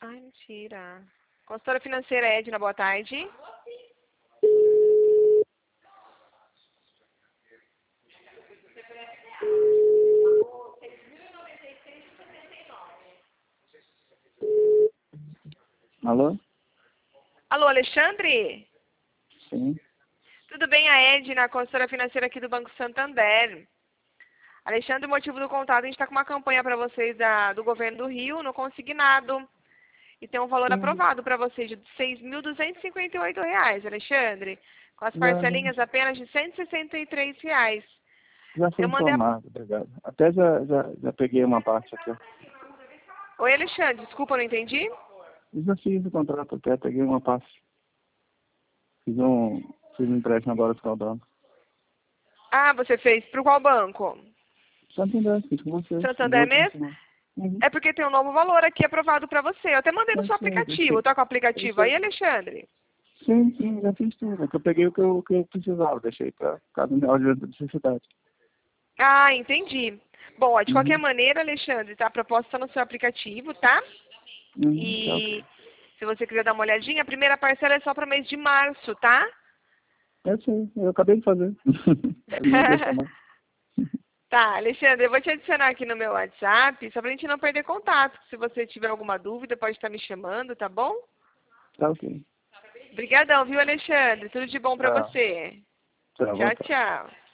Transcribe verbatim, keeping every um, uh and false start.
Ai, mentira. Consultora financeira Edna, boa tarde. Alô? Alô, Alexandre? Sim. Tudo bem, a Edna, consultora financeira aqui do Banco Santander. Alexandre, o motivo do contato, a gente está com uma campanha para vocês da, do governo do Rio, no consignado. E tem um valor Sim. aprovado para vocês de seis mil duzentos e cinquenta e oito reais, Alexandre. Com as Já, já, parcelinhas apenas de cento e sessenta e três reais. já fui Eu mandei a... informado, obrigado. Até já, já, já peguei uma parte aqui. ó. Oi, Alexandre, desculpa, não entendi. Eu já fiz o contrato até, peguei uma parte. Fiz um, fiz um empréstimo agora no final do ano. Ah, você fez para qual banco? Santander, fiz com você. Santander Deu pra mesmo? ensinar. Uhum. É porque tem um novo valor aqui aprovado para você. Eu até mandei no Eu seu sei, eu aplicativo. sei. Tá com o Eu aplicativo aí, sei. Alexandre? Sim, sim, já fiz tudo. É que eu peguei o que eu, o que eu precisava, deixei para cada real de necessidade. Ah, entendi. Bom, ó, de qualquer Uhum. maneira, Alexandre, tá? A proposta tá no seu aplicativo, tá? Uhum, tá E ok. se você quiser dar uma olhadinha, a primeira parcela é só para o mês de março, tá? Eu sei, eu acabei de fazer. Eu não vou chamar. Tá, Alexandre, eu vou te adicionar aqui no meu WhatsApp, só pra gente não perder contato. Se você tiver alguma dúvida, pode estar me chamando, tá bom? Tá ok. Obrigadão, viu, Alexandre? Tudo de bom pra Tchau. você. Tchau, boa Tchau, tarde. tchau.